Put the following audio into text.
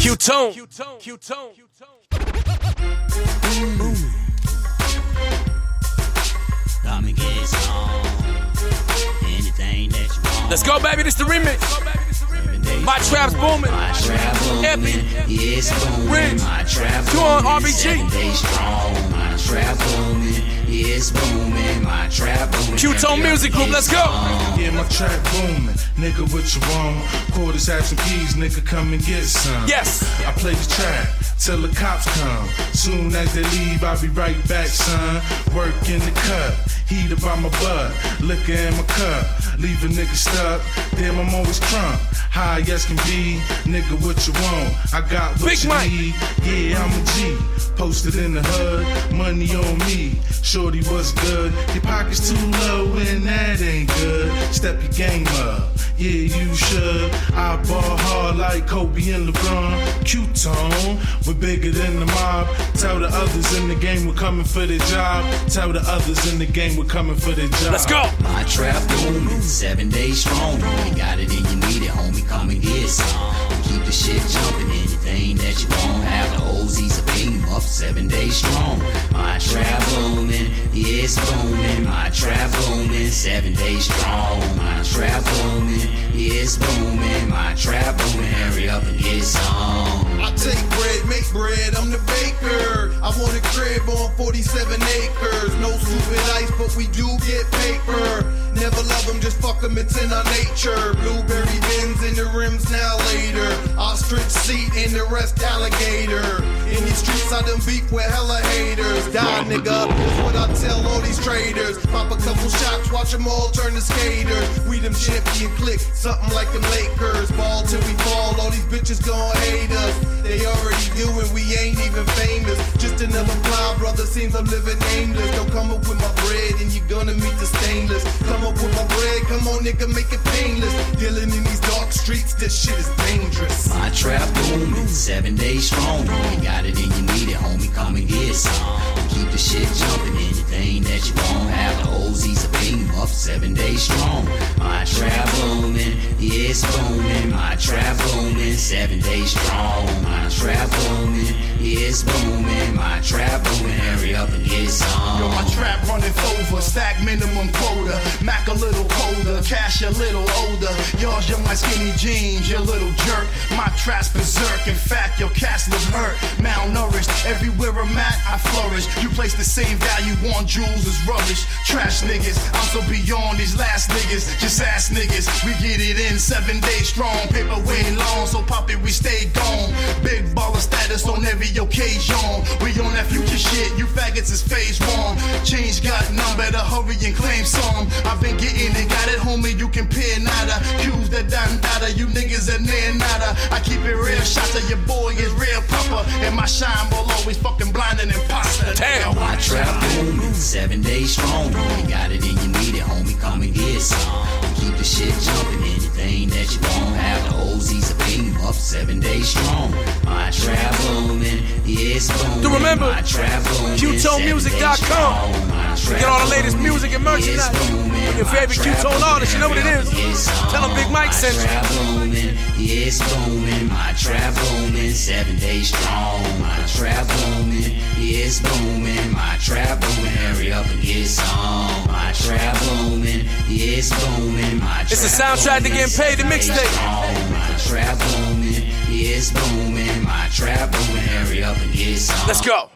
Q-Tone. Come and get some. Anything that you want. Let's go, baby. This the remix. My trap's booming. My trap booming. Epic. Yeah, it's booming. Rich. My trap You on booming. RBG. 7 days strong. My trap booming. Yeah, it's booming. My trap booming. Q-Tone Music Group. Let's go. Yeah, my trap booming. Nigga, what you want? Quarters, have some keys, nigga, come and get some. Yes. I play the trap till the cops come. Soon as they leave, I'll be right back, son. Work in the cup, heater by my butt, liquor in my cup, leave a nigga stuck. Damn, I'm always crunk, high as can be. Nigga, what you want? I got what Big you Mike. need. Yeah, I'm a G, posted in the hood, money on me. Shorty, what's good? Your pockets too low and that ain't good. Step your game up, yeah, you should. I ball hard like Kobe and LeBron. Q-Tone, we're bigger than the mob. Tell the others in the game we're coming for the job. Tell the others in the game we're coming for the job. Let's go. My trap booming, 7 days strong. You got it and you need it, homie, come and get some. Keep the shit jumping, anything that you want. Have the OZs a beam up, 7 days strong. My trap booming, yeah, it's booming. My trap booming, 7 days strong. My trap booming, yeah, it's booming. My trap booming, hurry up and get some. I take bread, make bread, I'm the baker. I want a crib on 47 acres. No stupid ice, but we do get paper. Never love them, just fuck them, it's in our nature. Blueberry bins in the rims now later. Ostrich seat and the rest alligator. In these streets I done beef with hella haters. Die nigga, that's what I tell all these traders. Pop a couple shots, watch them all turn to skaters. We them champion click, something like them Lakers. Ball till we fall, all these bitches gon' hate us. They already do and we ain't even famous. Just another fly brother, seems I'm living nameless. Don't come up with my bread and you're gonna meet the stainless. Come up with my bread, come on nigga, make it painless. Dealing in these dark streets, this shit is dangerous. My trap booming, 7 days strong. You got it and you need it, homie, come and get some. Keep the shit jumping, anything that you want. Have the OZs a beam up, 7 days strong. My trap booming, yeah, it's booming. My trap booming, 7 days strong. My trap booming, yeah, it's booming. My trap booming, hurry up and get some. Yo, my trap running over, stack minimum quota. Mac a little colder, cash a little older. Yours, you're my skinny jeans, you little jerk. My trap's berserk, in fact, your cats look hurt. Malnourished, everywhere I'm at, I flourish. You place the same value on jewels as rubbish. Trash niggas, I'm so beyond these last niggas. Just ass niggas, we get it in 7 days strong. Paper way long, so pop it, we stay gone. Big baller status on every occasion. We on that future shit, you faggots is phase one. Change got none, better hurry and claim some. I've been getting it, got it, homie, you compare nada. Cues that done data, you niggas are near nada. I keep it real, shots of your boy is real proper. And my shine will always fucking blind and imposter. Damn. My trap booming, 7 days strong. You got it and you need it, homie, come and get some. Keep the shit jumping, anything that you want. Have the OZs a beam up, 7 days strong. My trap booming, yeah, it's booming. Do remember, my trap booming, QTonemusic.com. You get all the latest music and merchandise. With your favorite Q-Tone artist, you know what it is. Tell them Big Mike sent you. My trap booming, yeah, it's booming. My trap booming, 7 days strong. My trap booming, yeah, it's booming. My trap booming, hurry up and get some. My trap booming, yeah, it's booming. It's a soundtrack to getting paid, the mixtape. My trap booming, yeah, it's booming. My trap booming, hurry up and get some. Let's go.